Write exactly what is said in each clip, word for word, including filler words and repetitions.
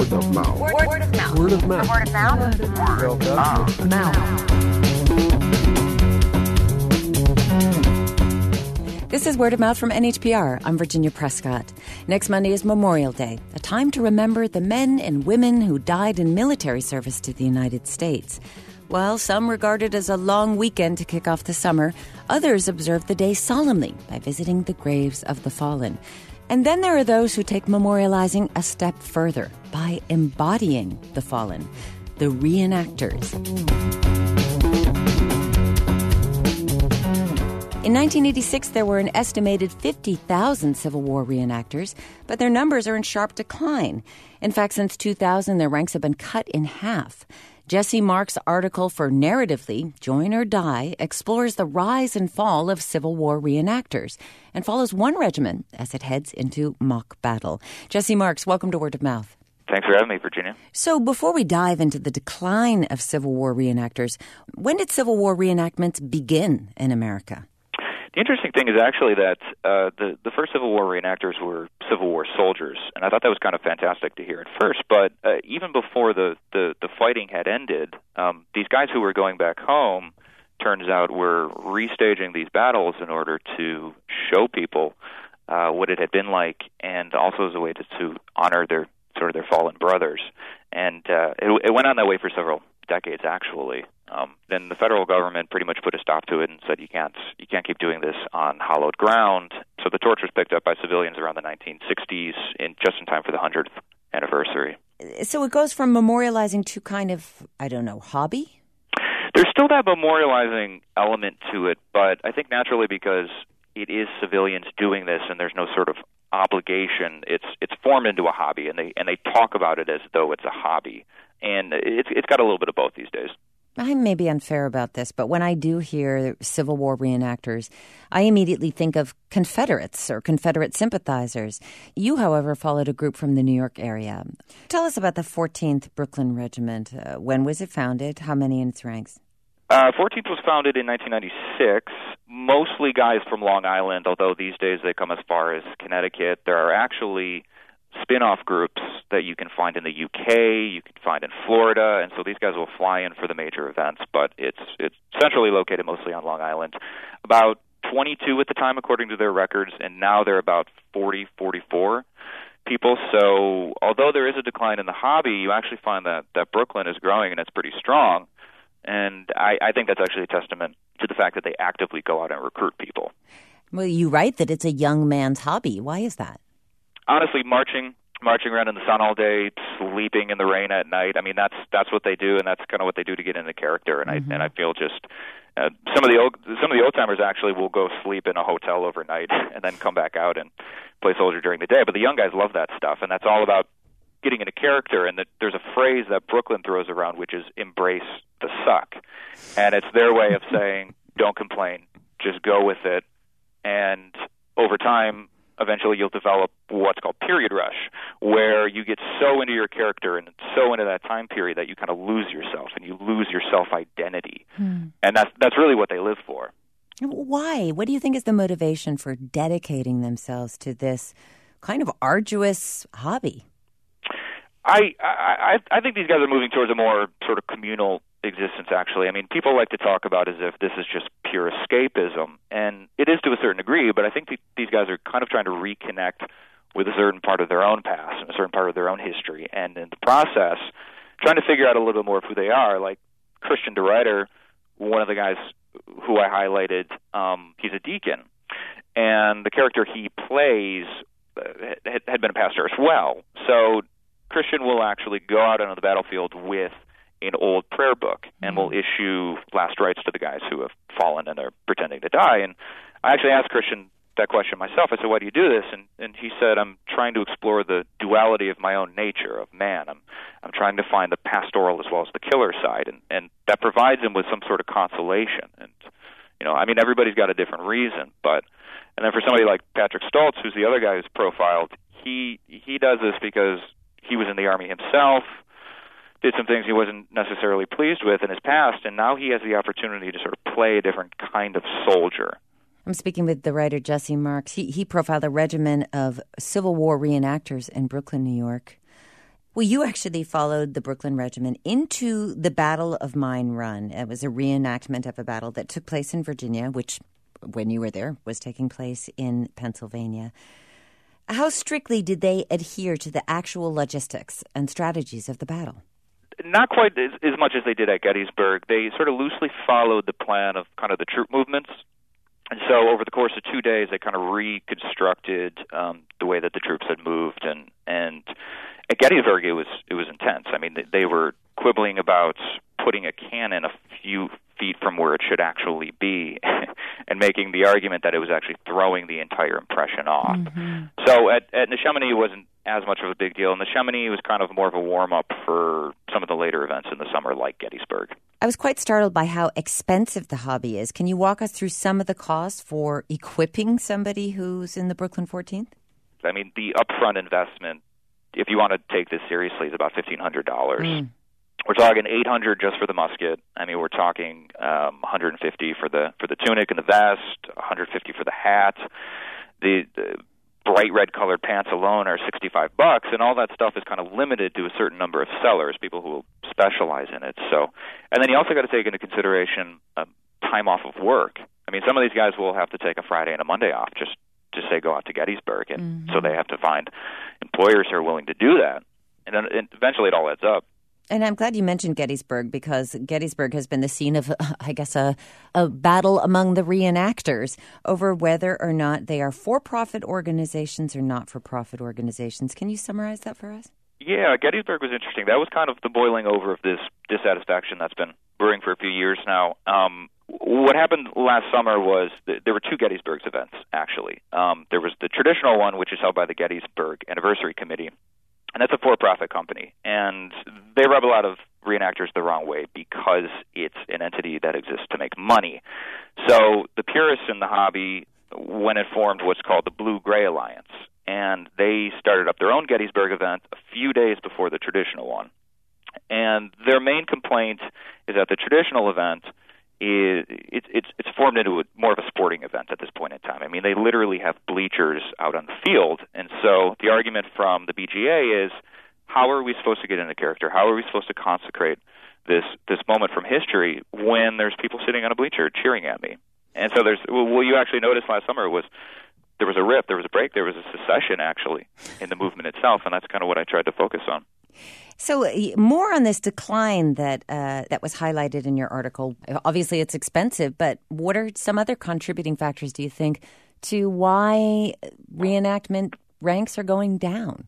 Word of mouth. Word, word of mouth. Word of mouth. Word of mouth. Word of mouth. Mouth. This is Word of Mouth from N H P R. I'm Virginia Prescott. Next Monday is Memorial Day, a time to remember the men and women who died in military service to the United States. While some regard it as a long weekend to kick off the summer, others observe the day solemnly by visiting the graves of the fallen. And then there are those who take memorializing a step further by embodying the fallen, the reenactors. In nineteen eighty-six, there were an estimated fifty thousand Civil War reenactors, but their numbers are in sharp decline. In fact, since two thousand, their ranks have been cut in half. Jesse Marks' article for Narratively, Join or Die, explores the rise and fall of Civil War reenactors and follows one regiment as it heads into mock battle. Jesse Marks, welcome to Word of Mouth. Thanks for having me, Virginia. So before we dive into the decline of Civil War reenactors, when did Civil War reenactments begin in America? The interesting thing is actually that uh, the, the first Civil War reenactors were Civil War soldiers, and I thought that was kind of fantastic to hear at first. But uh, even before the, the, the fighting had ended, um, these guys who were going back home, turns out, were restaging these battles in order to show people uh, what it had been like, and also as a way to, to honor their sort of their fallen brothers. And uh, it, it went on that way for several decades, actually. Um, then the federal government pretty much put a stop to it and said you can't you can't keep doing this on hallowed ground. So the torch was picked up by civilians around the nineteen sixties, in just in time for the hundredth anniversary. So it goes from memorializing to kind of, I don't know, hobby? There's still that memorializing element to it, but I think naturally because it is civilians doing this and there's no sort of obligation, it's it's formed into a hobby, and they and they talk about it as though it's a hobby. And it's it's got a little bit of both these days. I may be unfair about this, but when I do hear Civil War reenactors, I immediately think of Confederates or Confederate sympathizers. You, however, followed a group from the New York area. Tell us about the fourteenth Brooklyn Regiment. Uh, when was it founded? How many in its ranks? Uh, fourteenth was founded in nineteen ninety-six, mostly guys from Long Island, although these days they come as far as Connecticut. There are actually spin-off groups that you can find in the U K, you can find in Florida, and so these guys will fly in for the major events, but it's it's centrally located mostly on Long Island. About twenty-two at the time, according to their records, and now they're about forty, forty-four people. So although there is a decline in the hobby, you actually find that, that Brooklyn is growing, and it's pretty strong. And I, I think that's actually a testament to the fact that they actively go out and recruit people. Well, you write that it's a young man's hobby. Why is that? Honestly, marching marching around in the sun all day, sleeping in the rain at night. I mean, that's that's what they do, and that's kind of what they do to get into character. And mm-hmm. I and I feel just uh, some of the old some of the old timers actually will go sleep in a hotel overnight and then come back out and play soldier during the day. But the young guys love that stuff, and that's all about getting into character. And that there's a phrase that Brooklyn throws around, which is "embrace the suck," and it's their way of saying, "Don't complain, just go with it." And over time, eventually you'll develop what's called period rush, where you get so into your character and so into that time period that you kind of lose yourself and you lose your self-identity. Hmm. And that's that's really what they live for. Why? What do you think is the motivation for dedicating themselves to this kind of arduous hobby? I I, I think these guys are moving towards a more sort of communal existence, actually. I mean, people like to talk about as if this is just pure escapism, and it is to a certain degree, but I think th- these guys are kind of trying to reconnect with a certain part of their own past and a certain part of their own history, and in the process, trying to figure out a little bit more of who they are. Like Christian DeRuyter, one of the guys who I highlighted, um, he's a deacon, and the character he plays uh, had, had been a pastor as well. So Christian will actually go out onto the battlefield with an old prayer book and will issue last rites to the guys who have fallen and they're pretending to die. And I actually asked Christian that question myself. I said, why do you do this? And and he said, I'm trying to explore the duality of my own nature, of man. I'm I'm trying to find the pastoral as well as the killer side. And, and that provides him with some sort of consolation. And, you know, I mean, everybody's got a different reason. But, and then for somebody like Patrick Stoltz, who's the other guy who's profiled, he he does this because he was in the Army himself, did some things he wasn't necessarily pleased with in his past, and now he has the opportunity to sort of play a different kind of soldier. I'm speaking with the writer Jesse Marks. He, he profiled a regiment of Civil War reenactors in Brooklyn, New York. Well, you actually followed the Brooklyn Regiment into the Battle of Mine Run. It was a reenactment of a battle that took place in Virginia, which, when you were there, was taking place in Pennsylvania. How strictly did they adhere to the actual logistics and strategies of the battle? Not quite as, as much as they did at Gettysburg. They sort of loosely followed the plan of kind of the troop movements. And so over the course of two days, they kind of reconstructed um, the way that the troops had moved. And, and at Gettysburg, it was it was intense. I mean, they, they were quibbling about putting a cannon a few feet from where it should actually be and making the argument that it was actually throwing the entire impression off. Mm-hmm. So at, at Neshaminy, it wasn't as much of a big deal. Neshaminy was kind of more of a warm-up for some of the later events in the summer, like Gettysburg. I was quite startled by how expensive the hobby is. Can you walk us through some of the costs for equipping somebody who's in the Brooklyn fourteenth? I mean, the upfront investment, if you want to take this seriously, is about fifteen hundred dollars. Mm. We're talking eight hundred dollars just for the musket. I mean, we're talking um, one hundred fifty dollars for the for the tunic and the vest, one hundred fifty dollars for the hat. The, the bright red colored pants alone are sixty-five bucks, and all that stuff is kind of limited to a certain number of sellers, people who will specialize in it. So, and then you also got to take into consideration um, time off of work. I mean, some of these guys will have to take a Friday and a Monday off just to say go out to Gettysburg, and mm-hmm. so they have to find employers who are willing to do that, and then and eventually it all adds up. And I'm glad you mentioned Gettysburg, because Gettysburg has been the scene of, I guess, a, a battle among the reenactors over whether or not they are for-profit organizations or not-for-profit organizations. Can you summarize that for us? Yeah, Gettysburg was interesting. That was kind of the boiling over of this dissatisfaction that's been brewing for a few years now. Um, what happened last summer was th- there were two Gettysburg events, actually. Um, there was the traditional one, which is held by the Gettysburg Anniversary Committee, and that's a for-profit company, and they rub a lot of reenactors the wrong way because it's an entity that exists to make money. So the purists in the hobby, when it formed what's called the Blue-Gray Alliance, and they started up their own Gettysburg event a few days before the traditional one. And their main complaint is that the traditional event is it's it's it's formed into a, more of a sporting event at this point in time. I mean, they literally have bleachers out on the field, and so the argument from the B G A is, how are we supposed to get into character? How are we supposed to consecrate this this moment from history when there's people sitting on a bleacher cheering at me? And so there's well, what you actually noticed last summer was there was a rift, there was a break, there was a secession actually in the movement itself, and that's kind of what I tried to focus on. So more on this decline that uh, that was highlighted in your article. Obviously, it's expensive, but what are some other contributing factors, do you think, to why reenactment ranks are going down?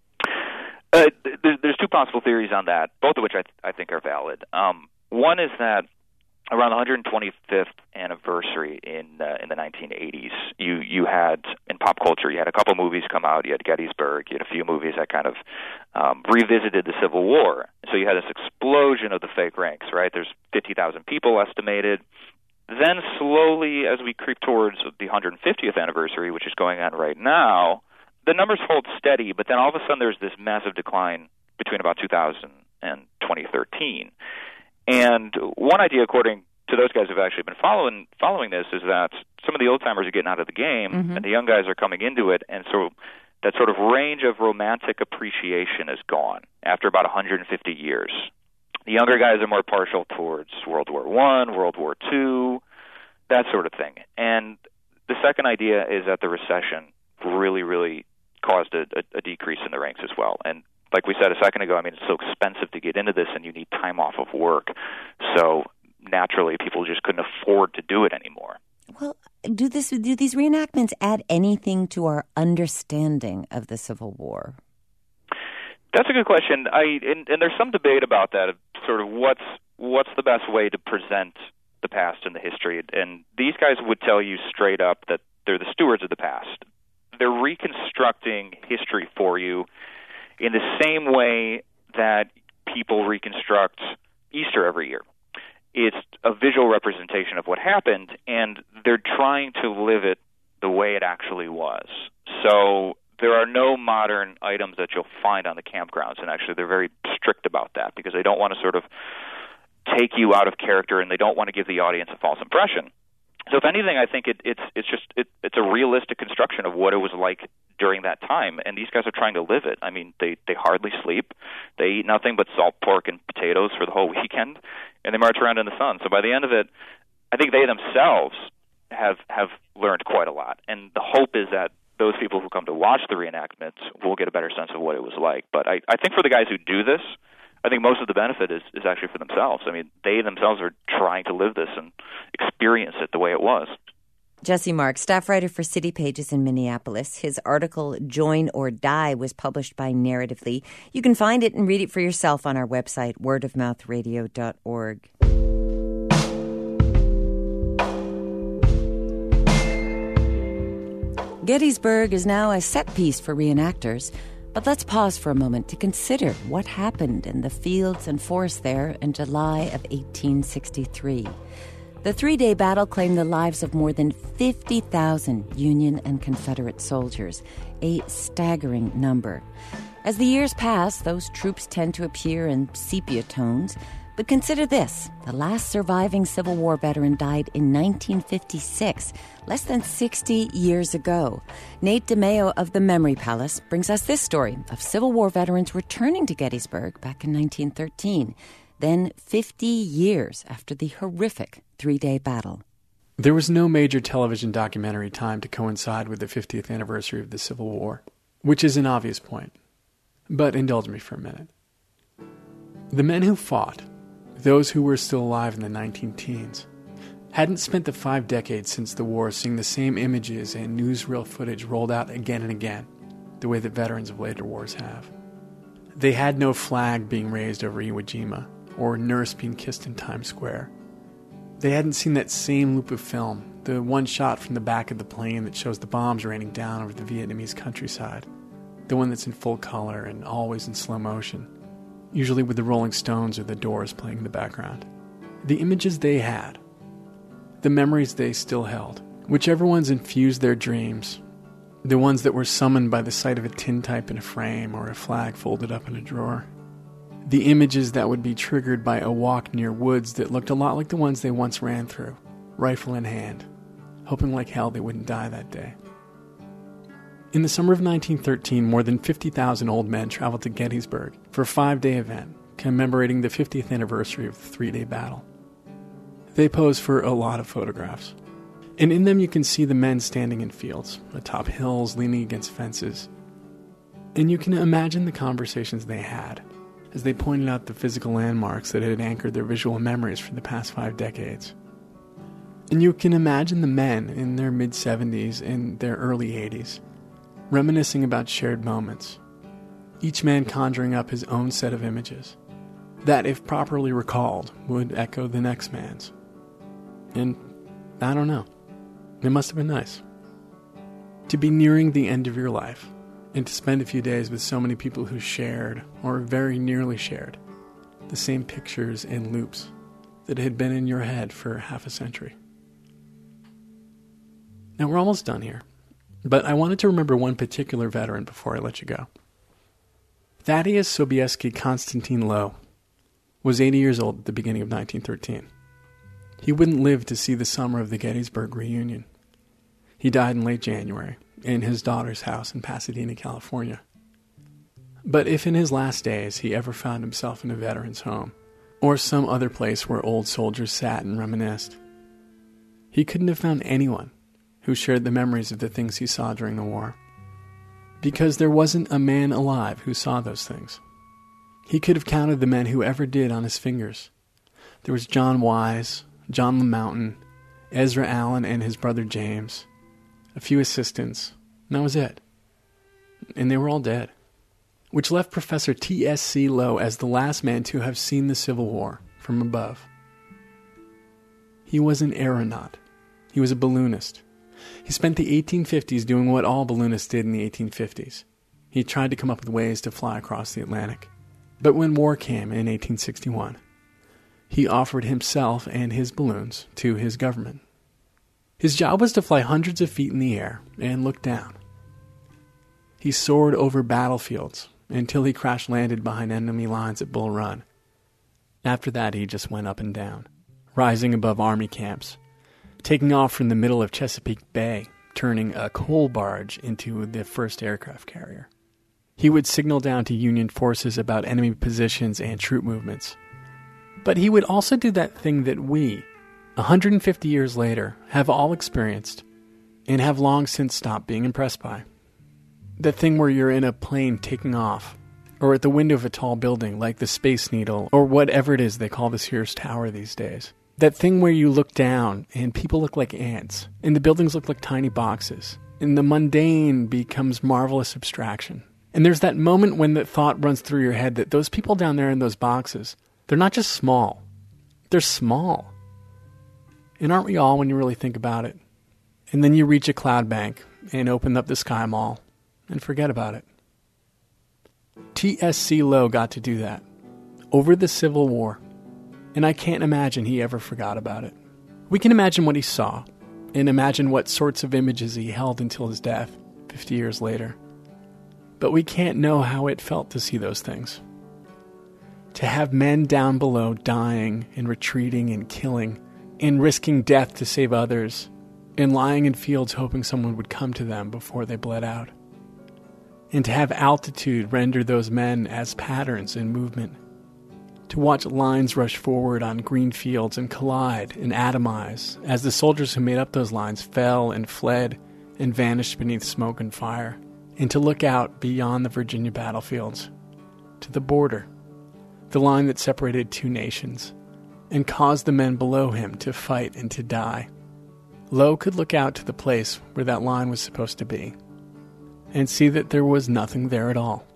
Uh, there, there's two possible theories on that, both of which I, th- I think are valid. Um, one is that around the one hundred twenty-fifth anniversary in uh, in the nineteen eighties, you you had in pop culture, you had a couple movies come out. You had Gettysburg. You had a few movies that kind of um, revisited the Civil War. So you had this explosion of the fake ranks. Right, there's fifty thousand people estimated. Then slowly, as we creep towards the one hundred fiftieth anniversary, which is going on right now, the numbers hold steady. But then all of a sudden, there's this massive decline between about two thousand and twenty thirteen. And one idea, according to those guys who've actually been following following this, is that some of the old-timers are getting out of the game, mm-hmm. and the young guys are coming into it, and so that sort of range of romantic appreciation is gone after about one hundred fifty years. The younger guys are more partial towards World War One, World War Two, that sort of thing. And the second idea is that the recession really, really caused a, a, a decrease in the ranks as well. And like we said a second ago, I mean, it's so expensive to get into this, and you need time off of work. So naturally, people just couldn't afford to do it anymore. Well, do this? Do these reenactments add anything to our understanding of the Civil War? That's a good question. I and, and there's some debate about that. Of sort of what's what's the best way to present the past and the history. And these guys would tell you straight up that they're the stewards of the past. They're reconstructing history for you in the same way that people reconstruct Easter every year. It's a visual representation of what happened, and they're trying to live it the way it actually was. So there are no modern items that you'll find on the campgrounds, and actually they're very strict about that because they don't want to sort of take you out of character, and they don't want to give the audience a false impression. So if anything, I think it, it's it's just it, it's a realistic construction of what it was like during that time, and these guys are trying to live it. I mean, they, they hardly sleep, they eat nothing but salt pork and potatoes for the whole weekend, and they march around in the sun. So by the end of it, I think they themselves have have learned quite a lot, and the hope is that those people who come to watch the reenactments will get a better sense of what it was like. But I, I think for the guys who do this, I think most of the benefit is, is actually for themselves. I mean, they themselves are trying to live this and experience it the way it was. Jesse Mark, staff writer for City Pages in Minneapolis. His article, Join or Die, was published by Narratively. You can find it and read it for yourself on our website, word of mouth radio dot org. Gettysburg is now a set piece for reenactors, but let's pause for a moment to consider what happened in the fields and forests there in July of eighteen sixty-three. The three-day battle claimed the lives of more than fifty thousand Union and Confederate soldiers, a staggering number. As the years pass, those troops tend to appear in sepia tones. But consider this, the last surviving Civil War veteran died in nineteen fifty-six, less than sixty years ago. Nate DeMeo of the Memory Palace brings us this story of Civil War veterans returning to Gettysburg back in nineteen thirteen, then fifty years after the horrific three-day battle. There was no major television documentary timed to coincide with the fiftieth anniversary of the Civil War, which is an obvious point. But indulge me for a minute. The men who fought, those who were still alive in the nineteen teens, hadn't spent the five decades since the war seeing the same images and newsreel footage rolled out again and again, the way that veterans of later wars have. They had no flag being raised over Iwo Jima, or nurse being kissed in Times Square. They hadn't seen that same loop of film, the one shot from the back of the plane that shows the bombs raining down over the Vietnamese countryside, the one that's in full color and always in slow motion, usually with the Rolling Stones or the Doors playing in the background. The images they had, the memories they still held, whichever ones infused their dreams, the ones that were summoned by the sight of a tintype in a frame or a flag folded up in a drawer, the images that would be triggered by a walk near woods that looked a lot like the ones they once ran through, rifle in hand, hoping like hell they wouldn't die that day. In the summer of nineteen thirteen, more than fifty thousand old men traveled to Gettysburg for a five-day event commemorating the fiftieth anniversary of the three-day battle. They posed for a lot of photographs, and in them you can see the men standing in fields, atop hills, leaning against fences. And you can imagine the conversations they had as they pointed out the physical landmarks that had anchored their visual memories for the past five decades. And you can imagine the men in their mid-seventies and their early eighties reminiscing about shared moments, each man conjuring up his own set of images that, if properly recalled, would echo the next man's. And I don't know, it must have been nice to be nearing the end of your life and to spend a few days with so many people who shared, or very nearly shared, the same pictures and loops that had been in your head for half a century. Now we're almost done here, but I wanted to remember one particular veteran before I let you go. Thaddeus Sobieski Constantine Lowe was eighty years old at the beginning of nineteen thirteen. He wouldn't live to see the summer of the Gettysburg reunion. He died in late January in his daughter's house in Pasadena, California. But if in his last days he ever found himself in a veteran's home, or some other place where old soldiers sat and reminisced, he couldn't have found anyone who shared the memories of the things he saw during the war. Because there wasn't a man alive who saw those things. He could have counted the men who ever did on his fingers. There was John Wise, John LeMountain, Ezra Allen and his brother James, a few assistants, and that was it. And they were all dead. Which left Professor T S C Lowe as the last man to have seen the Civil War from above. He was an aeronaut. He was a balloonist. He spent the eighteen fifties doing what all balloonists did in the eighteen fifties. He tried to come up with ways to fly across the Atlantic. But when war came in eighteen sixty-one, he offered himself and his balloons to his government. His job was to fly hundreds of feet in the air and look down. He soared over battlefields until he crash-landed behind enemy lines at Bull Run. After that, he just went up and down, rising above army camps, taking off from the middle of Chesapeake Bay, turning a coal barge into the first aircraft carrier. He would signal down to Union forces about enemy positions and troop movements. But he would also do that thing that we, one hundred fifty years later, have all experienced and have long since stopped being impressed by. That thing where you're in a plane taking off, or at the window of a tall building like the Space Needle, or whatever it is they call the Sears Tower these days. That thing where you look down and people look like ants, and the buildings look like tiny boxes, and the mundane becomes marvelous abstraction. And there's that moment when the thought runs through your head that those people down there in those boxes, they're not just small, they're small. And aren't we all when you really think about it? And then you reach a cloud bank and open up the Sky Mall and forget about it. T S C Lowe got to do that over the Civil War, and I can't imagine he ever forgot about it. We can imagine what he saw and imagine what sorts of images he held until his death fifty years later. But we can't know how it felt to see those things. To have men down below dying and retreating and killing and risking death to save others and lying in fields hoping someone would come to them before they bled out. And to have altitude render those men as patterns in movement. To watch lines rush forward on green fields and collide and atomize as the soldiers who made up those lines fell and fled and vanished beneath smoke and fire. And to look out beyond the Virginia battlefields, to the border, the line that separated two nations, and caused the men below him to fight and to die. Lowe could look out to the place where that line was supposed to be, and see that there was nothing there at all.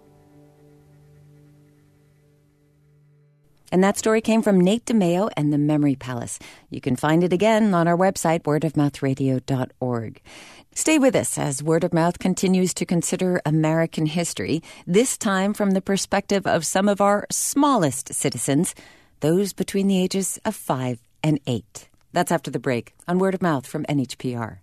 And that story came from Nate DeMeo and the Memory Palace. You can find it again on our website, word of mouth radio dot org. Stay with us as Word of Mouth continues to consider American history, this time from the perspective of some of our smallest citizens, those between the ages of five and eight. That's after the break on Word of Mouth from N H P R.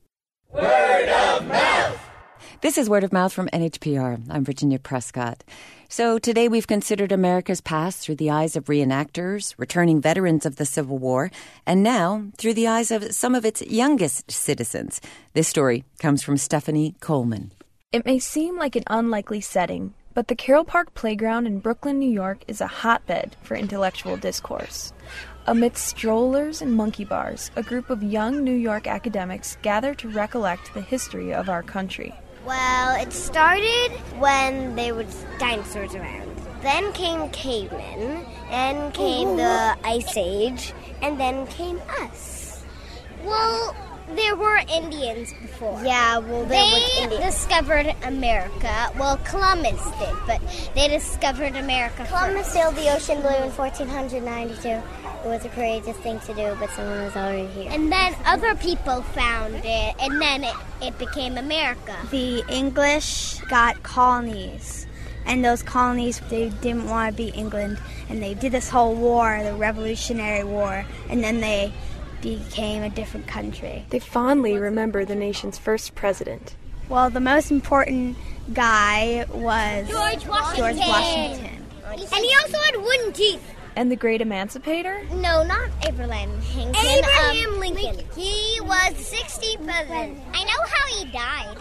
Word of Mouth! This is Word of Mouth from N H P R. I'm Virginia Prescott. So today we've considered America's past through the eyes of reenactors, returning veterans of the Civil War, and now through the eyes of some of its youngest citizens. This story comes from Stephanie Coleman. It may seem like an unlikely setting, but the Carroll Park Playground in Brooklyn, New York is a hotbed for intellectual discourse. Amidst strollers and monkey bars, a group of young New York academics gather to recollect the history of our country. Well, it started when there was dinosaurs around. Then came cavemen, and came Ooh. the Ice Age, and then came us. Well, there were Indians before. Yeah, well, there they was Indians. discovered America. Well, Columbus did, but they discovered America Columbus first. sailed the ocean blue in fourteen ninety-two. It was a courageous thing to do, but someone was already here. And then other people found it, and then it, it became America. The English got colonies, and those colonies, they didn't want to be England, and they did this whole war, the Revolutionary War, and then they became a different country. They fondly remember the nation's first president. Well, the most important guy was George Washington. George Washington. And he also had wooden teeth. And the great emancipator? No, not Abraham Lincoln. Abraham um, Lincoln. He was sixty president. I know how he died.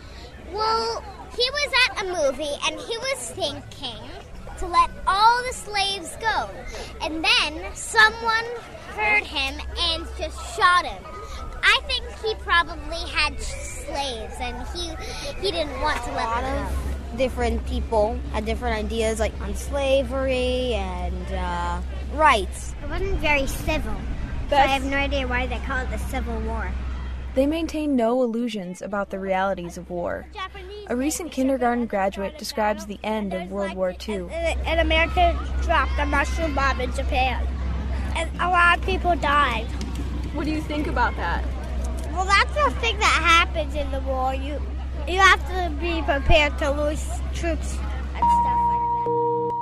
Well, he was at a movie and he was thinking to let all the slaves go. And then someone heard him and just shot him. I think he probably had slaves and he he didn't want to let them go. Different people had different ideas, like on slavery and uh, rights. It wasn't very civil. So I have no idea why they call it the Civil War. They maintain no illusions about the realities of war. A recent kindergarten graduate describes the end of World War Two. And America dropped a mushroom bomb in Japan. And a lot of people died. What do you think about that? Well, that's the thing that happens in the war. You you have to be prepared to lose troops and stuff like that.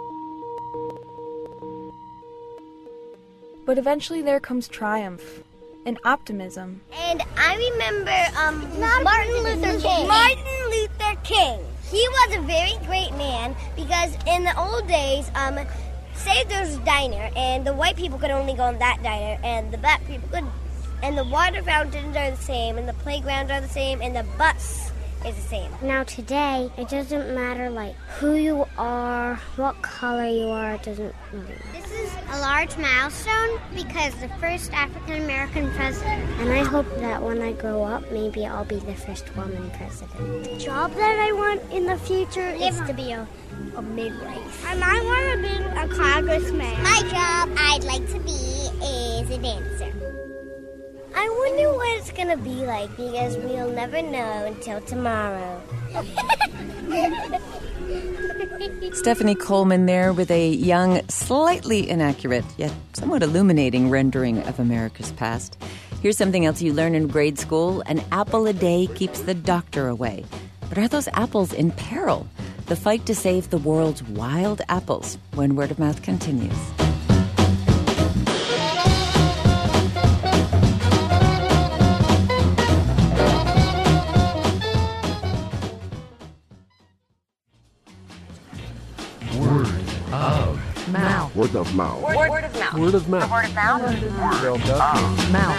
But eventually there comes triumph and optimism. And I remember um, Martin Luther King. Martin Luther King. He was a very great man because in the old days, um, say there's a diner and the white people could only go in that diner and the black people could And the water fountains are the same, and the playgrounds are the same, and the bus is the same. Now today, it doesn't matter like who you are, what color you are, it doesn't matter. This is a large milestone because the first African American president. And I hope that when I grow up, maybe I'll be the first woman president. The job that I want in the future is to be a, a midwife. I might want to be a congressman. My job I'd like to be is a dancer. I wonder what it's going to be like because we'll never know until tomorrow. Stephanie Coleman there with a young, slightly inaccurate, yet somewhat illuminating rendering of America's past. Here's something else you learn in grade school. An apple a day keeps the doctor away. But are those apples in peril? The fight to save the world's wild apples when Word of Mouth continues. Word of mouth. Word, word of mouth. Word of mouth. Word of mouth. Word of mouth. Mouth.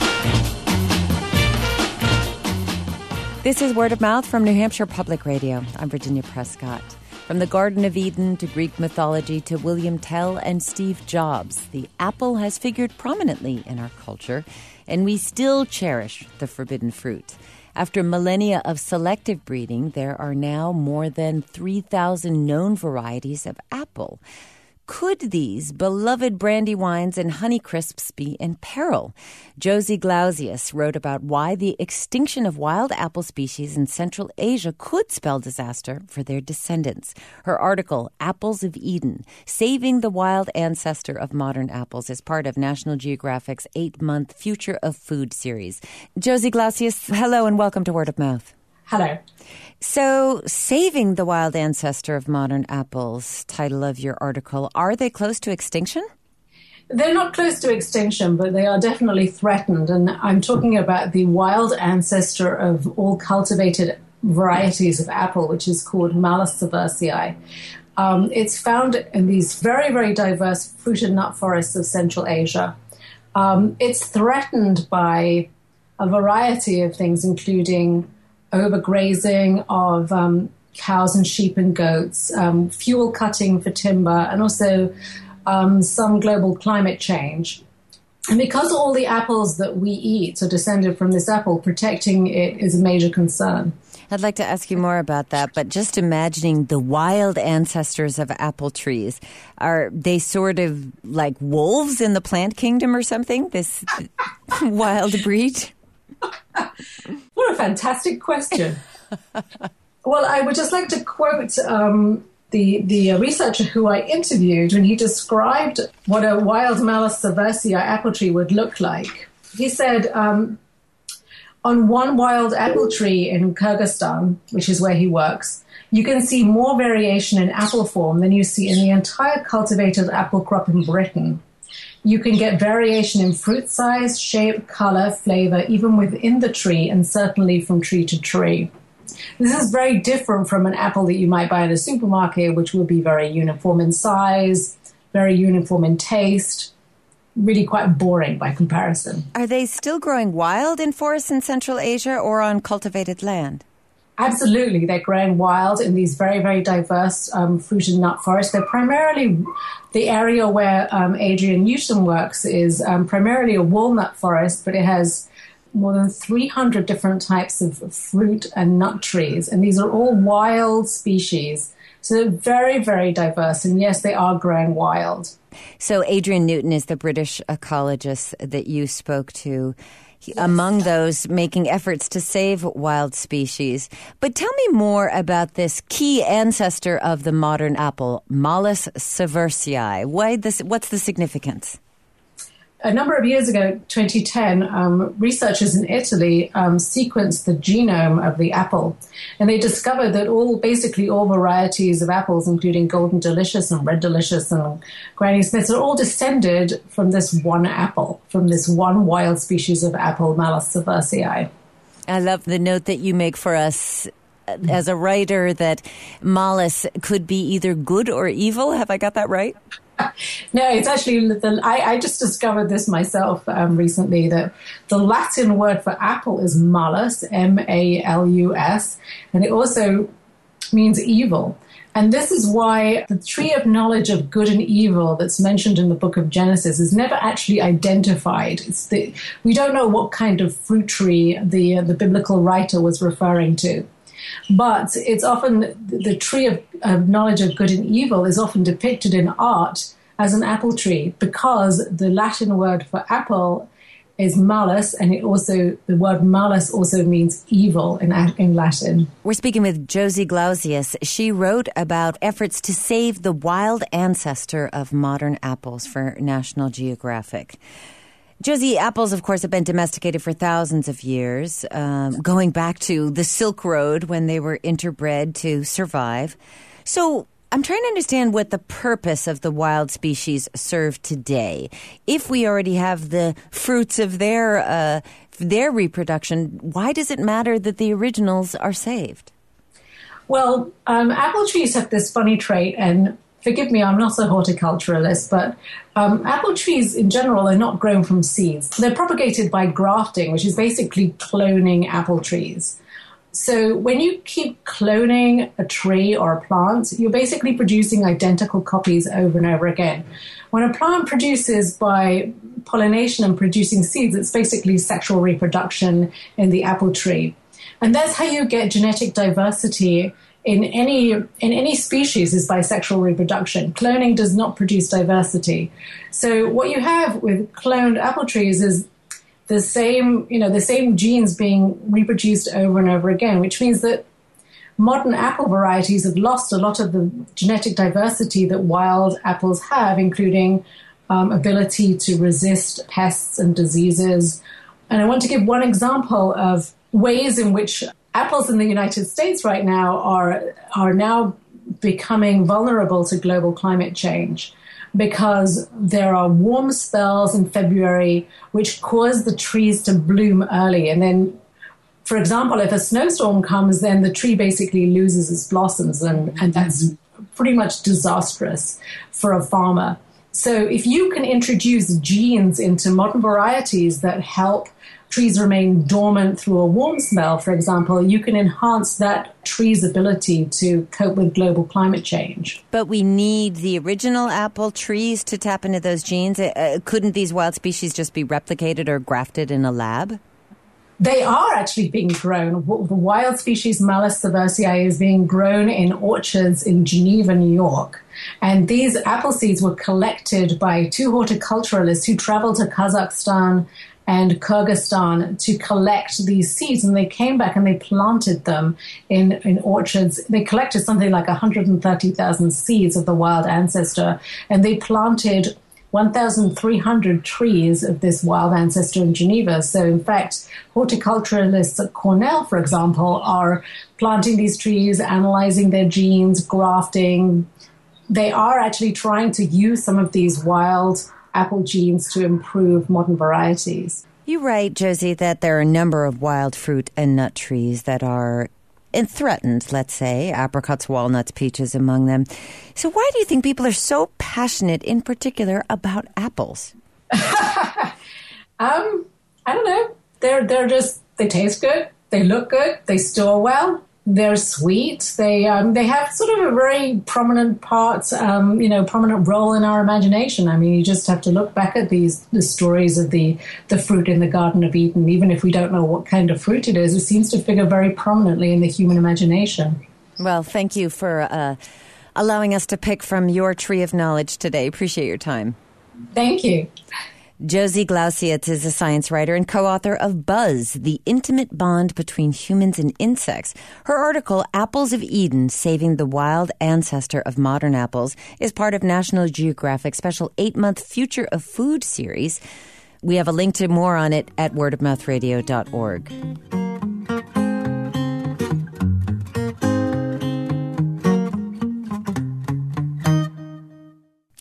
This is Word of Mouth from New Hampshire Public Radio. I'm Virginia Prescott. From the Garden of Eden to Greek mythology to William Tell and Steve Jobs, the apple has figured prominently in our culture, and we still cherish the forbidden fruit. After millennia of selective breeding, there are now more than three thousand known varieties of apple. Could these beloved brandy wines and Honeycrisps be in peril? Josie Glausius wrote about why the extinction of wild apple species in Central Asia could spell disaster for their descendants. Her article, Apples of Eden, Saving the Wild Ancestor of Modern Apples, is part of National Geographic's eight-month Future of Food series. Josie Glausius, hello and welcome to Word of Mouth. Hello. So, Saving the Wild Ancestor of Modern Apples, title of your article, are they close to extinction? They're not close to extinction, but they are definitely threatened. And I'm talking about the wild ancestor of all cultivated varieties of apple, which is called Malus sieversii. Um, it's found in these very, very diverse fruit and nut forests of Central Asia. Um, it's threatened by a variety of things, including overgrazing of um, cows and sheep and goats, um, fuel cutting for timber, and also um, some global climate change. And because all the apples that we eat are descended from this apple, protecting it is a major concern. I'd like to ask you more about that, but just imagining the wild ancestors of apple trees, are they sort of like wolves in the plant kingdom or something, this wild breed? What a fantastic question. Well, I would just like to quote um, the, the researcher who I interviewed when he described what a wild Malus sieversii apple tree would look like. He said, um, on one wild apple tree in Kyrgyzstan, which is where he works, you can see more variation in apple form than you see in the entire cultivated apple crop in Britain. You can get variation in fruit size, shape, color, flavor, even within the tree, and certainly from tree to tree. This is very different from an apple that you might buy in a supermarket, which will be very uniform in size, very uniform in taste, really quite boring by comparison. Are they still growing wild in forests in Central Asia or on cultivated land? Absolutely. They're growing wild in these very, very diverse um, fruit and nut forests. They're primarily, the area where um, Adrian Newton works is um, primarily a walnut forest, but it has more than three hundred different types of fruit and nut trees. And these are all wild species. So they're very, very diverse. And yes, they are growing wild. So Adrian Newton is the British ecologist that you spoke to. Among those making efforts to save wild species. But tell me more about this key ancestor of the modern apple, Malus sieversii. Why this? What's the significance? A number of years ago, twenty ten, um, researchers in Italy um, sequenced the genome of the apple, and they discovered that all, basically all varieties of apples, including Golden Delicious and Red Delicious and Granny Smiths, are all descended from this one apple, from this one wild species of apple, Malus sieversii. I love the note that you make for us as a writer that Malus could be either good or evil. Have I got that right? No, it's actually, the, I, I just discovered this myself um, recently, that the Latin word for apple is malus, M A L U S, and it also means evil. And this is why the tree of knowledge of good and evil that's mentioned in the book of Genesis is never actually identified. It's the, we don't know what kind of fruit tree the, uh, the biblical writer was referring to. But it's often, the tree of, of knowledge of good and evil is often depicted in art as an apple tree, because the Latin word for apple is malus, and it also, the word malus also means evil in, in Latin. We're speaking with Josie Glausius. She wrote about efforts to save the wild ancestor of modern apples for National Geographic. Josie, apples, of course, have been domesticated for thousands of years, um, going back to the Silk Road when they were interbred to survive. So I'm trying to understand what the purpose of the wild species serve today. If we already have the fruits of their uh, their reproduction, why does it matter that the originals are saved? Well, um, apple trees have this funny trait, and forgive me, I'm not a horticulturalist, but um, apple trees in general are not grown from seeds. They're propagated by grafting, which is basically cloning apple trees. So when you keep cloning a tree or a plant, you're basically producing identical copies over and over again. When a plant produces by pollination and producing seeds, it's basically sexual reproduction in the apple tree. And that's how you get genetic diversity in any in any species, is by sexual reproduction. Cloning does not produce diversity. So what you have with cloned apple trees is the same, you know, the same genes being reproduced over and over again, which means that modern apple varieties have lost a lot of the genetic diversity that wild apples have, including um, ability to resist pests and diseases. And I want to give one example of ways in which apples in the United States right now are are now becoming vulnerable to global climate change, because there are warm spells in February which cause the trees to bloom early. And then, for example, if a snowstorm comes, then the tree basically loses its blossoms, and, and that's pretty much disastrous for a farmer. So if you can introduce genes into modern varieties that help trees remain dormant through a warm spell, for example, you can enhance that tree's ability to cope with global climate change. But we need the original apple trees to tap into those genes. Uh, couldn't these wild species just be replicated or grafted in a lab? They are actually being grown. The wild species Malus sieversiae is being grown in orchards in Geneva, New York. And these apple seeds were collected by two horticulturalists who traveled to Kazakhstan and Kyrgyzstan to collect these seeds, and they came back and they planted them in, in orchards. They collected something like one hundred thirty thousand seeds of the wild ancestor, and they planted one thousand three hundred trees of this wild ancestor in Geneva. So, in fact, horticulturalists at Cornell, for example, are planting these trees, analyzing their genes, grafting. They are actually trying to use some of these wild apple genes to improve modern varieties. You write, Josie, that there are a number of wild fruit and nut trees that are threatened, let's say, apricots, walnuts, peaches among them. So why do you think people are so passionate, in particular, about apples? um, I don't know. They're they're just, they taste good, they look good, they store well. They're sweet. They um, they have sort of a very prominent part, um, you know, prominent role in our imagination. I mean, you just have to look back at these the stories of the, the fruit in the Garden of Eden. Even if we don't know what kind of fruit it is, it seems to figure very prominently in the human imagination. Well, thank you for uh, allowing us to pick from your tree of knowledge today. Appreciate your time. Thank you. Josie Glausius is a science writer and co-author of Buzz, The Intimate Bond Between Humans and Insects. Her article, Apples of Eden, Saving the Wild Ancestor of Modern Apples, is part of National Geographic's special eight-month Future of Food series. We have a link to more on it at word of mouth radio dot org.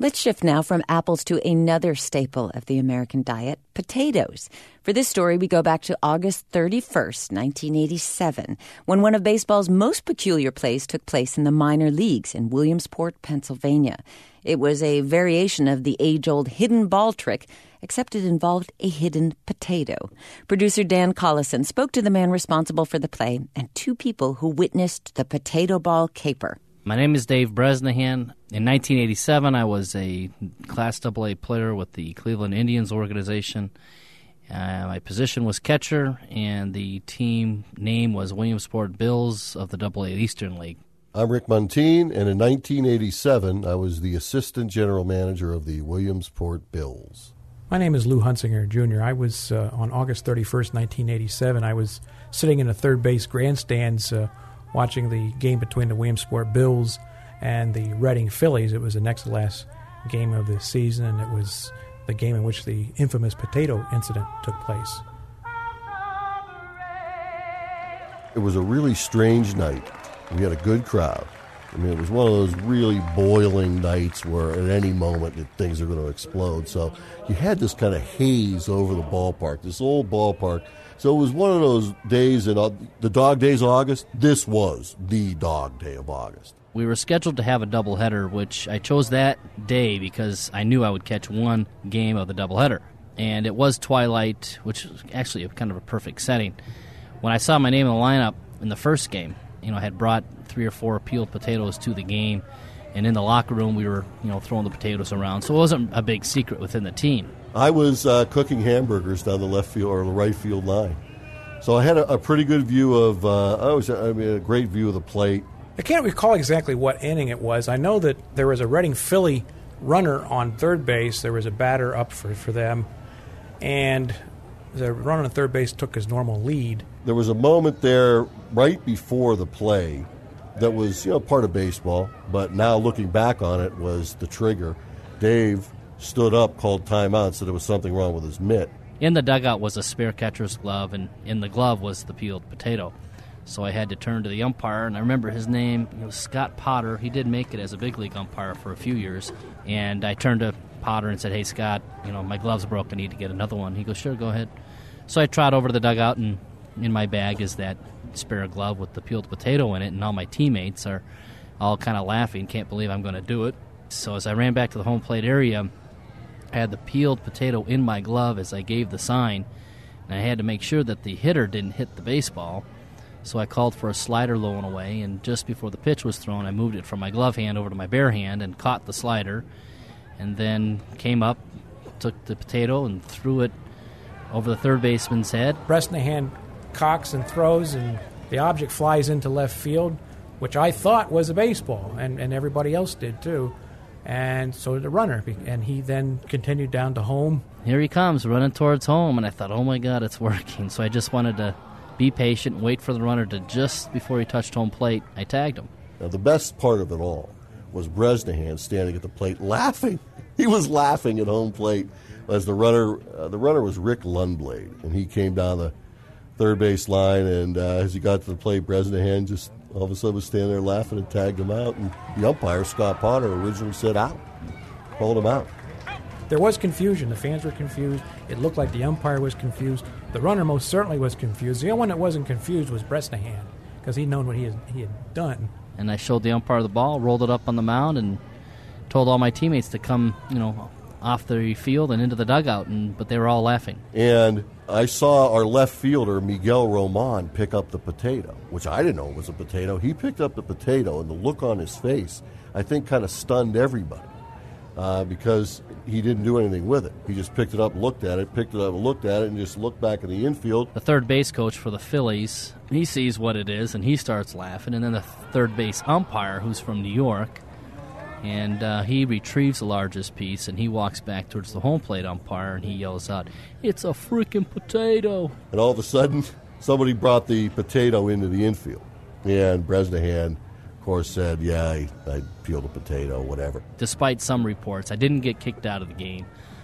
Let's shift now from apples to another staple of the American diet, potatoes. For this story, we go back to August thirty-first, nineteen eighty-seven, when one of baseball's most peculiar plays took place in the minor leagues in Williamsport, Pennsylvania. It was a variation of the age-old hidden ball trick, except it involved a hidden potato. Producer Dan Collison spoke to the man responsible for the play and two people who witnessed the potato ball caper. My name is Dave Bresnahan. In nineteen eighty-seven, I was a Class double A player with the Cleveland Indians organization. Uh, my position was catcher, and the team name was Williamsport Bills of the double A Eastern League. I'm Rick Muntean, and in nineteen eighty-seven, I was the assistant general manager of the Williamsport Bills. My name is Lou Hunsinger, Junior I was, uh, on August thirty-first, nineteen eighty-seven, I was sitting in the third base grandstands uh, watching the game between the Williamsport Bills and the Reading Phillies. It was the next to last game of the season, and it was the game in which the infamous potato incident took place. It was a really strange night. We had a good crowd. I mean, it was one of those really boiling nights where at any moment things are going to explode. So you had this kind of haze over the ballpark, this old ballpark. So it was one of those days in uh, the dog days of August. This was the dog day of August. We were scheduled to have a doubleheader, which I chose that day because I knew I would catch one game of the doubleheader. And it was twilight, which was actually a kind of a perfect setting. When I saw my name in the lineup in the first game, you know, I had brought three or four peeled potatoes to the game, and in the locker room we were, you know, throwing the potatoes around. So it wasn't a big secret within the team. I was uh, cooking hamburgers down the left field or the right field line, so I had a, a pretty good view of. Uh, I was, I mean, a great view of the plate. I can't recall exactly what inning it was. I know that there was a Reading Philly runner on third base. There was a batter up for, for them, and the runner on third base took his normal lead. There was a moment there right before the play that was, you know, part of baseball, but now looking back on it was the trigger. Dave stood up, called timeout, said there was something wrong with his mitt. In the dugout was a spare catcher's glove, and in the glove was the peeled potato. So I had to turn to the umpire, and I remember his name, it was Scott Potter. He did make it as a big league umpire for a few years, and I turned to Potter and said, "Hey, Scott, you know, my glove's broke. I need to get another one." He goes, "Sure, go ahead." So I trot over to the dugout, and in my bag is that spare glove with the peeled potato in it, and all my teammates are all kind of laughing, can't believe I'm going to do it. So as I ran back to the home plate area, I had the peeled potato in my glove as I gave the sign, and I had to make sure that the hitter didn't hit the baseball. So I called for a slider low and away, and just before the pitch was thrown, I moved it from my glove hand over to my bare hand and caught the slider, and then came up, took the potato, and threw it over the third baseman's head. Bresnahan cocks and throws, and the object flies into left field, which I thought was a baseball, and, and everybody else did too. And so did the runner, and he then continued down to home. Here he comes, running towards home, and I thought, oh my God, it's working. So I just wanted to be patient and wait for the runner to just before he touched home plate, I tagged him. Now, the best part of it all was Bresnahan standing at the plate laughing. He was laughing at home plate as the runner, uh, the runner was Rick Lundblade, and he came down the third base line, and uh, as he got to the plate, Bresnahan just all of a sudden was standing there laughing and tagged him out, and the umpire, Scott Potter, originally said out, called him out. There was confusion. The fans were confused. It looked like the umpire was confused. The runner most certainly was confused. The only one that wasn't confused was Bresnahan, because he'd known what he had, he had done. And I showed the umpire the ball, rolled it up on the mound, and told all my teammates to come, you know, off the field and into the dugout, and but they were all laughing. And I saw our left fielder, Miguel Roman, pick up the potato, which I didn't know was a potato. He picked up the potato, and the look on his face, I think, kind of stunned everybody uh, because he didn't do anything with it. He just picked it up, looked at it, picked it up, looked at it, and just looked back in the infield. The third base coach for the Phillies, he sees what it is, and he starts laughing. And then the third base umpire, who's from New York, and uh, he retrieves the largest piece, and he walks back towards the home plate umpire, and he yells out, "It's a freaking potato!" And all of a sudden, somebody brought the potato into the infield. And Bresnahan, of course, said, yeah, I, I peeled a potato, whatever. Despite some reports, I didn't get kicked out of the game.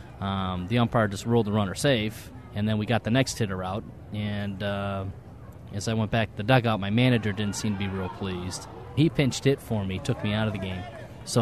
Um, the umpire just ruled the runner safe, and then we got the next hitter out, and uh, as I went back to the dugout, my manager didn't seem to be real pleased. He pinched hit for me, took me out of the game. So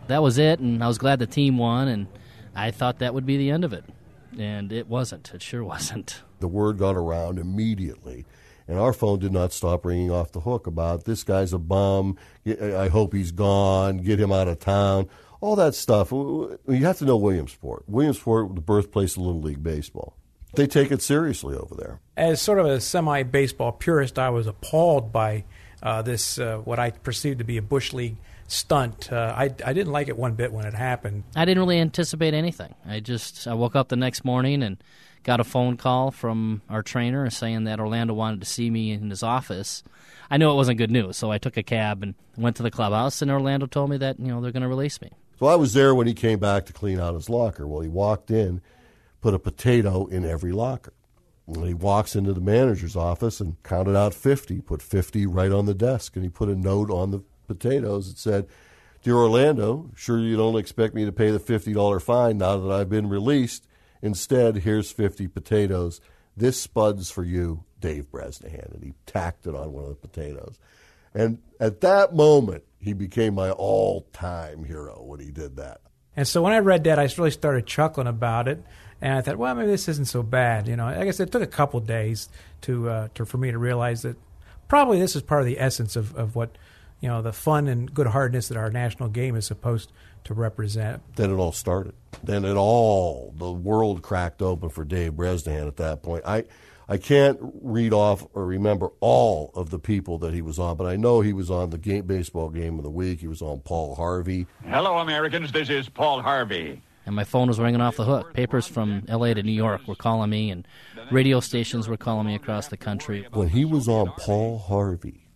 that was it, and I was glad the team won, and I thought that would be the end of it. And it wasn't. It sure wasn't. The word got around immediately, and our phone did not stop ringing off the hook about this guy's a bum, I hope he's gone, get him out of town, all that stuff. You have to know Williamsport. Williamsport, the birthplace of Little League Baseball. They take it seriously over there. As sort of a semi-baseball purist, I was appalled by uh, this, uh, what I perceived to be a Bush League stunt. Uh, I, I didn't like it one bit when it happened. I didn't really anticipate anything. I just I woke up the next morning and got a phone call from our trainer saying that Orlando wanted to see me in his office. I knew it wasn't good news, so I took a cab and went to the clubhouse, and Orlando told me that, you know, they're going to release me. So I was there when he came back to clean out his locker. Well, he walked in, put a potato in every locker. When he walks into the manager's office and counted out fifty, put fifty right on the desk, and he put a note on the potatoes that said, "Dear Orlando, sure you don't expect me to pay the fifty dollars fine now that I've been released. Instead, here's fifty potatoes. This spud's for you, Dave Bresnahan." And he tacked it on one of the potatoes. And at that moment, he became my all-time hero when he did that. And so when I read that, I really started chuckling about it. And I thought, well, maybe this isn't so bad. You know, I guess it took a couple days to, uh, to for me to realize that probably this is part of the essence of, of what, you know, the fun and good-heartedness that our national game is supposed to represent. Then it all started. Then it all, the world cracked open for Dave Bresnahan at that point. I I can't read off or remember all of the people that he was on, but I know he was on the game, baseball game of the week. He was on Paul Harvey. Hello, Americans. This is Paul Harvey. And my phone was ringing off the hook. Papers from L A to New York were calling me, and radio stations were calling me across the country. When he was on Paul Harvey,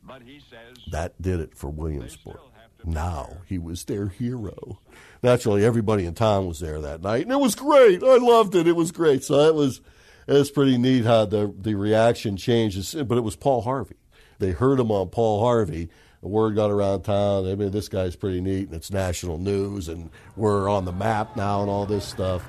that did it for Williamsport. Now he was their hero. Naturally, everybody in town was there that night, and it was great. I loved it. It was great. So it was it was pretty neat how the, the reaction changed. But it was Paul Harvey. They heard him on Paul Harvey. The word got around town. I mean, this guy's pretty neat, and it's national news, and we're on the map now and all this stuff.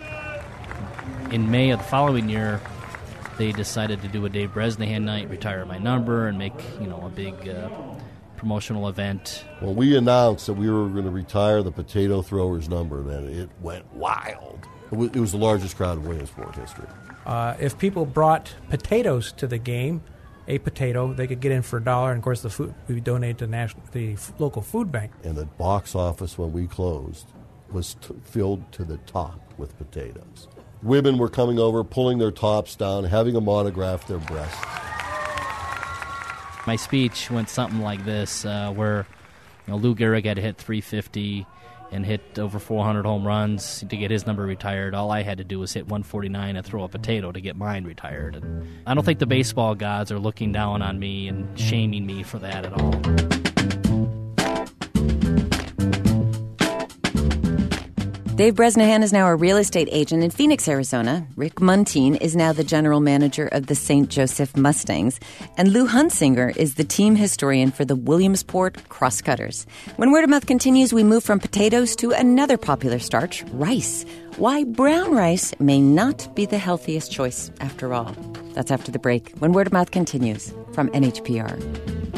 In May of the following year, they decided to do a Dave Bresnahan night, retire my number, and make, you know, a big uh, promotional event. Well, we announced that we were going to retire the potato thrower's number, then it went wild. It was, it was the largest crowd in Williamsport history. Uh, if people brought potatoes to the game, a potato, they could get in for a dollar, and of course the food we donated to the national, the f- local food bank. And the box office when we closed was t- filled to the top with potatoes. Women were coming over, pulling their tops down, having them autograph their breasts. My speech went something like this, uh, where, you know, Lou Gehrig had hit three fifty and hit over four hundred home runs to get his number retired. All I had to do was hit one forty-nine and throw a potato to get mine retired. And I don't think the baseball gods are looking down on me and shaming me for that at all. Dave Bresnahan is now a real estate agent in Phoenix, Arizona. Rick Muntean is now the general manager of the Saint Joseph Mustangs. And Lou Hunsinger is the team historian for the Williamsport Crosscutters. When Word of Mouth continues, we move from potatoes to another popular starch, rice. Why brown rice may not be the healthiest choice after all. That's after the break, when Word of Mouth continues from N H P R.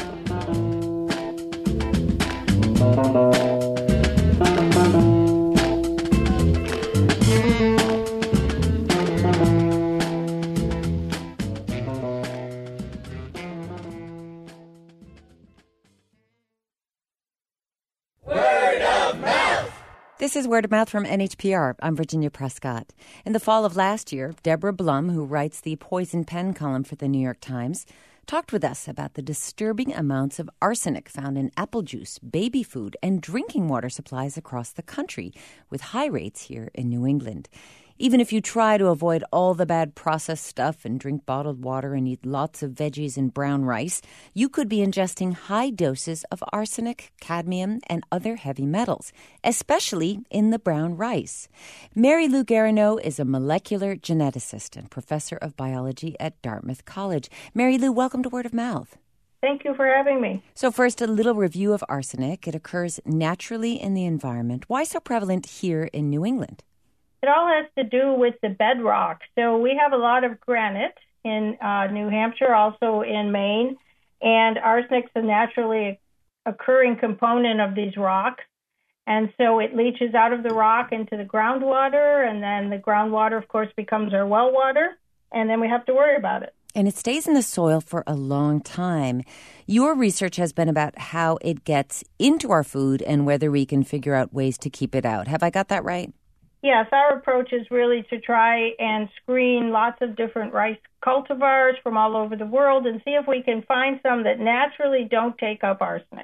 This is Word of Mouth from N H P R. I'm Virginia Prescott. In the fall of last year, Deborah Blum, who writes the Poison Pen column for the New York Times, talked with us about the disturbing amounts of arsenic found in apple juice, baby food, and drinking water supplies across the country, with high rates here in New England. Even if you try to avoid all the bad processed stuff and drink bottled water and eat lots of veggies and brown rice, you could be ingesting high doses of arsenic, cadmium, and other heavy metals, especially in the brown rice. Mary Lou Garino is a molecular geneticist and professor of biology at Dartmouth College. Mary Lou, welcome to Word of Mouth. Thank you for having me. So first, a little review of arsenic. It occurs naturally in the environment. Why so prevalent here in New England? It all has to do with the bedrock. So we have a lot of granite in uh, New Hampshire, also in Maine, and arsenic's a naturally occurring component of these rocks. And so it leaches out of the rock into the groundwater, and then the groundwater, of course, becomes our well water, and then we have to worry about it. And it stays in the soil for a long time. Your research has been about how it gets into our food and whether we can figure out ways to keep it out. Have I got that right? Yes, our approach is really to try and screen lots of different rice cultivars from all over the world and see if we can find some that naturally don't take up arsenic.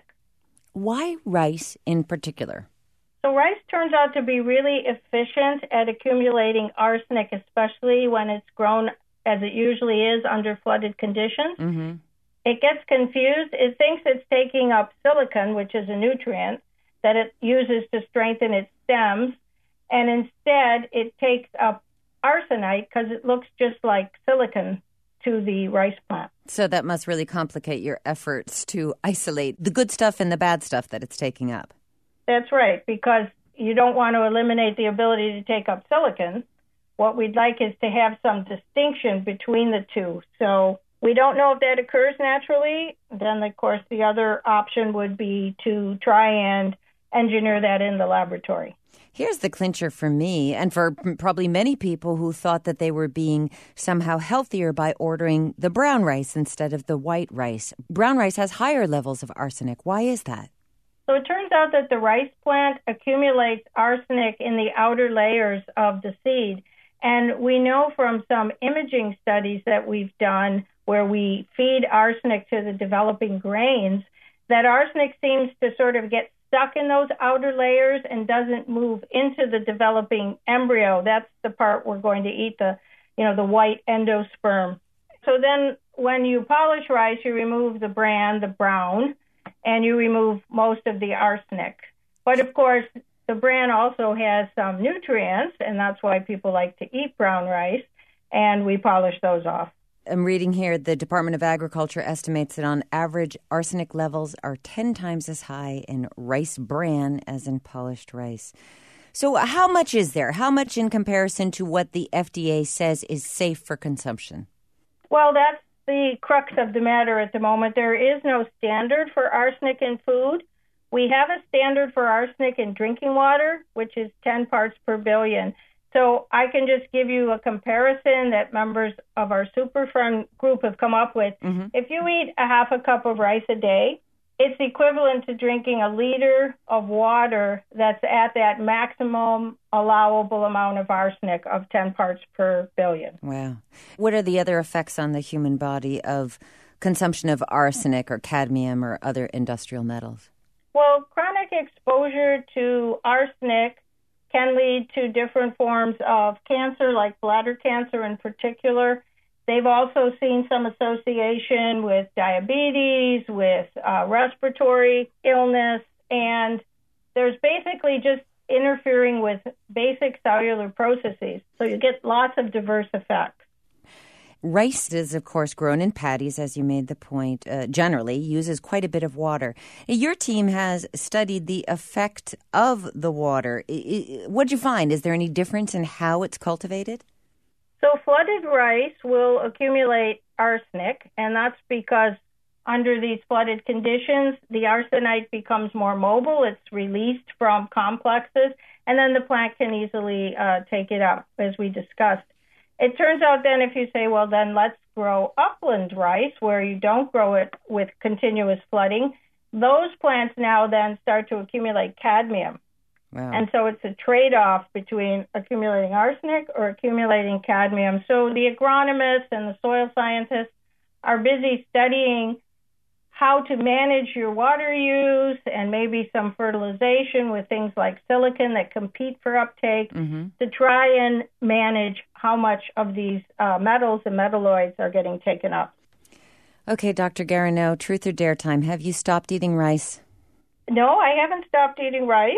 Why rice in particular? So rice turns out to be really efficient at accumulating arsenic, especially when it's grown, as it usually is, under flooded conditions. Mm-hmm. It gets confused. It thinks it's taking up silicon, which is a nutrient that it uses to strengthen its stems, and instead it takes up arsenite because it looks just like silicon to the rice plant. So that must really complicate your efforts to isolate the good stuff and the bad stuff that it's taking up. That's right, because you don't want to eliminate the ability to take up silicon. What we'd like is to have some distinction between the two. So we don't know if that occurs naturally. Then, of course, the other option would be to try and engineer that in the laboratory. Here's the clincher for me, and for probably many people who thought that they were being somehow healthier by ordering the brown rice instead of the white rice. Brown rice has higher levels of arsenic. Why is that? So it turns out that the rice plant accumulates arsenic in the outer layers of the seed. And we know from some imaging studies that we've done where we feed arsenic to the developing grains that arsenic seems to sort of get stuck in those outer layers and doesn't move into the developing embryo. That's the part we're going to eat, the, you know, the white endosperm. So then when you polish rice, you remove the bran, the brown, and you remove most of the arsenic. But of course, the bran also has some nutrients, and that's why people like to eat brown rice, and we polish those off. I'm reading here the Department of Agriculture estimates that on average, arsenic levels are ten times as high in rice bran as in polished rice. So how much is there? How much in comparison to what the F D A says is safe for consumption? Well, that's the crux of the matter at the moment. There is no standard for arsenic in food. We have a standard for arsenic in drinking water, which is ten parts per billion. So I can just give you a comparison that members of our Superfund group have come up with. Mm-hmm. If you eat a half a cup of rice a day, it's equivalent to drinking a liter of water that's at that maximum allowable amount of arsenic of ten parts per billion. Wow. What are the other effects on the human body of consumption of arsenic or cadmium or other industrial metals? Well, chronic exposure to arsenic can lead to different forms of cancer, like bladder cancer in particular. They've also seen some association with diabetes, with uh, respiratory illness, and there's basically just interfering with basic cellular processes. So you get lots of diverse effects. Rice is, of course, grown in paddies, as you made the point, uh, generally uses quite a bit of water. Your team has studied the effect of the water. What did you find? Is there any difference in how it's cultivated? So flooded rice will accumulate arsenic, and that's because under these flooded conditions, the arsenite becomes more mobile. It's released from complexes, and then the plant can easily uh, take it up, as we discussed. It turns out then if you say, well, then let's grow upland rice where you don't grow it with continuous flooding, those plants now then start to accumulate cadmium. Wow. And so it's a trade-off between accumulating arsenic or accumulating cadmium. So the agronomists and the soil scientists are busy studying how to manage your water use and maybe some fertilization with things like silicon that compete for uptake mm-hmm. to try and manage how much of these uh, metals and metalloids are getting taken up. Okay, Doctor Garreneau, truth or dare time. Have you stopped eating rice? No, I haven't stopped eating rice,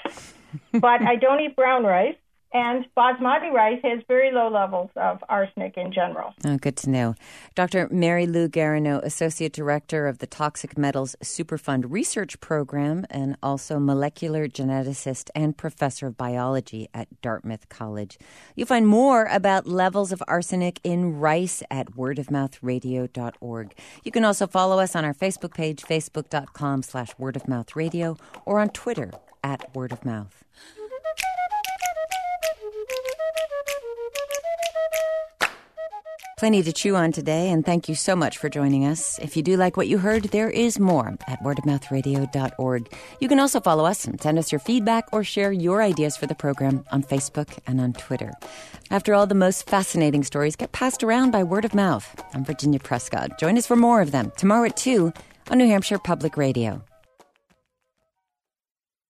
but I don't eat brown rice. And basmati rice has very low levels of arsenic in general. Oh, good to know. Doctor Mary Lou Garreneau, Associate Director of the Toxic Metals Superfund Research Program and also molecular geneticist and professor of biology at Dartmouth College. You'll find more about levels of arsenic in rice at word of mouth radio dot org. You can also follow us on our Facebook page, facebook dot com slash word of mouth radio, or on Twitter at Word of Mouth. Plenty to chew on today, and thank you so much for joining us. If you do like what you heard, there is more at word of mouth radio dot org. You can also follow us and send us your feedback or share your ideas for the program on Facebook and on Twitter. After all, the most fascinating stories get passed around by word of mouth. I'm Virginia Prescott. Join us for more of them tomorrow at two on New Hampshire Public Radio.